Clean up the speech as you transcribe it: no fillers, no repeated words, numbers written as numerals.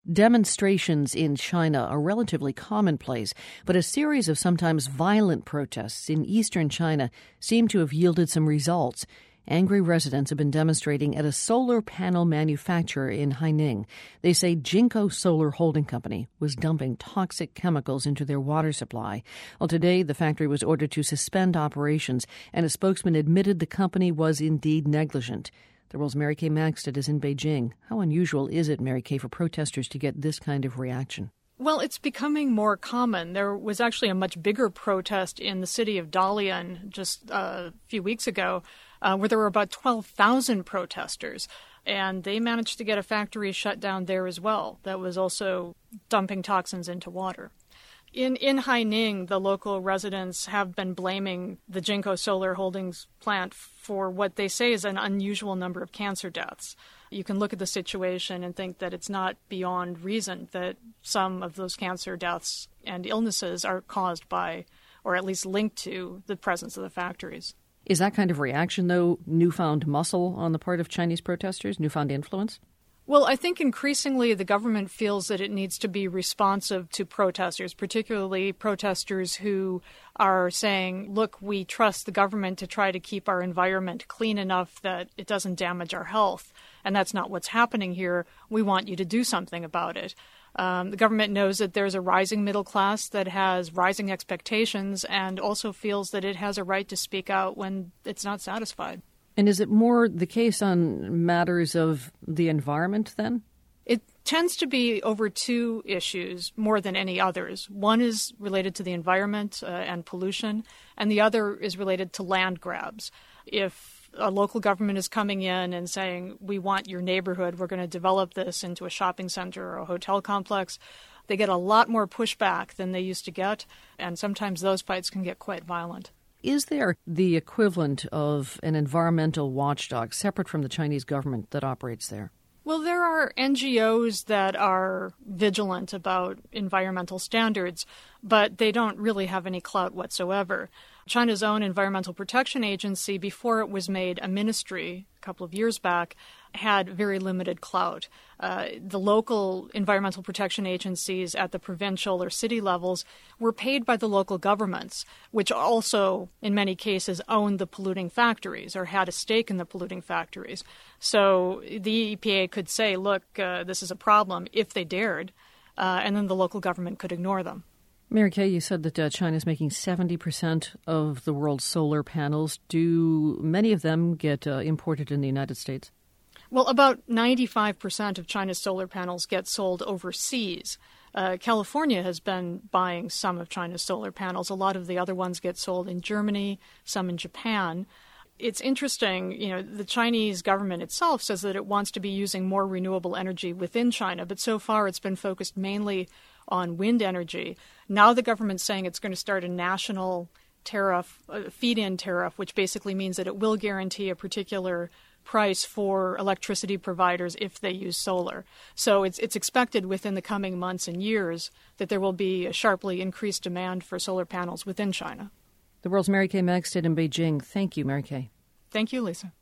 Demonstrations in China are relatively commonplace, but a series of sometimes violent protests in eastern China seem to have yielded some results. Angry residents have been demonstrating at a solar panel manufacturer in Haining. They say Jinko Solar Holding Company was dumping toxic chemicals into their water supply. Well, today the factory was ordered to suspend operations, and a spokesman admitted the company was indeed negligent. The World's Mary Kay Magstead is in Beijing. How unusual is it, Mary Kay, for protesters to get this kind of reaction? Well, it's becoming more common. There was actually a much bigger protest in the city of Dalian just a few weeks ago, where there were about 12,000 protesters. And they managed to get a factory shut down there as well that was also dumping toxins into water. In Haining, the local residents have been blaming the Jinko Solar Holdings plant for what they say is an unusual number of cancer deaths. You can look at the situation and think that it's not beyond reason that some of those cancer deaths and illnesses are caused by, or at least linked to, the presence of the factories. Is that kind of reaction, though, newfound muscle on the part of Chinese protesters, newfound influence? Well, I think increasingly the government feels that it needs to be responsive to protesters, particularly protesters who are saying, look, we trust the government to try to keep our environment clean enough that it doesn't damage our health. And that's not what's happening here. We want you to do something about it. The government knows that there's a rising middle class that has rising expectations and also feels that it has a right to speak out when it's not satisfied. And is it more the case on matters of the environment then? It tends to be over two issues more than any others. One is related to the environment and pollution, and the other is related to land grabs. If a local government is coming in and saying, we want your neighborhood, we're going to develop this into a shopping center or a hotel complex, they get a lot more pushback than they used to get, and sometimes those fights can get quite violent. Is there the equivalent of an environmental watchdog separate from the Chinese government that operates there? Well, there are NGOs that are vigilant about environmental standards, but they don't really have any clout whatsoever. China's own Environmental Protection Agency, before it was made a ministry a couple of years back, had very limited clout. The local environmental protection agencies at the provincial or city levels were paid by the local governments, which also, in many cases, owned the polluting factories or had a stake in the polluting factories. So the EPA could say, look, this is a problem, if they dared, and then the local government could ignore them. Mary Kay, you said that China is making 70% of the world's solar panels. Do many of them get imported in the United States? Well, about 95% of China's solar panels get sold overseas. California has been buying some of China's solar panels. A lot of the other ones get sold in Germany, some in Japan. It's interesting, the Chinese government itself says that it wants to be using more renewable energy within China, but so far it's been focused mainly on wind energy. Now the government's saying it's going to start a national tariff, a feed-in tariff, which basically means that it will guarantee a particular price for electricity providers if they use solar. So it's expected within the coming months and years that there will be a sharply increased demand for solar panels within China. The World's Mary Kay Magstead in Beijing. Thank you, Mary Kay. Thank you, Lisa.